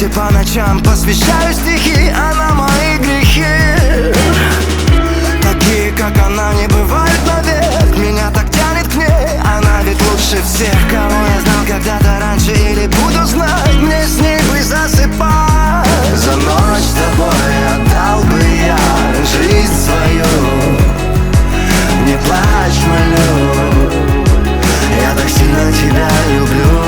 вместе по ночам, посвящаю стихи, она мои грехи. Такие, как она, не бывают навек. Меня так тянет к ней, она ведь лучше всех, кого я знал когда-то раньше или буду знать. Мне с ней бы засыпать. За ночь с тобой отдал бы я жизнь свою. Не плачь, молю, я так сильно тебя люблю.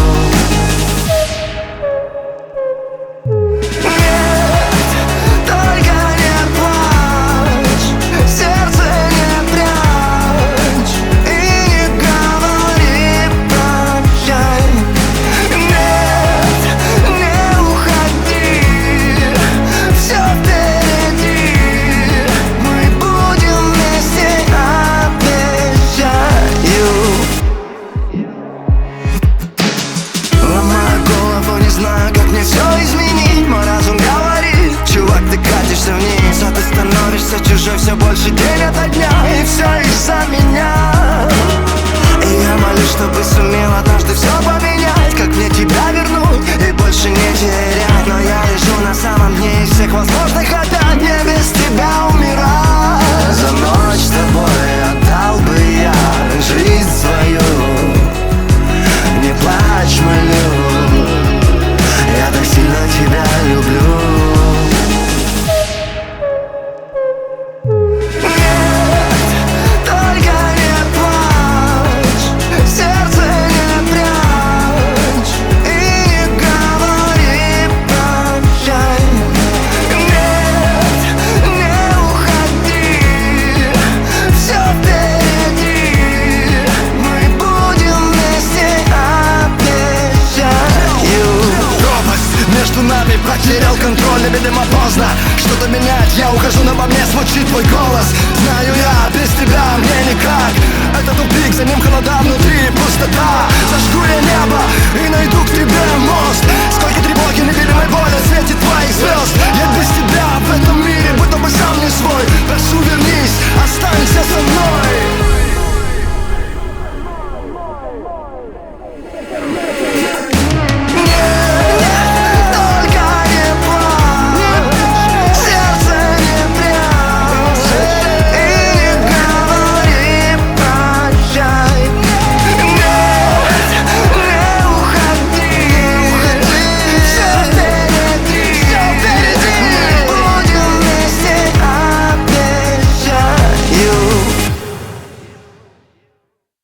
Чужой все больше день ото дня, и все из-за меня. И я молюсь, чтобы сумел однажды все поменять. Как мне тебя вернуть и больше не терять. Но я лежу на самом дне из всех возможных опять. Мне без тебя умирать. За ночь с тобой отдал бы я жизнь свою. Не плачь, молю, я так сильно тебя люблю. Потерял контроль, видимо поздно что-то менять, я ухожу, но во мне звучит твой голос. Знаю я, без тебя мне никак. Это тупик, за ним холода внутри, пустота.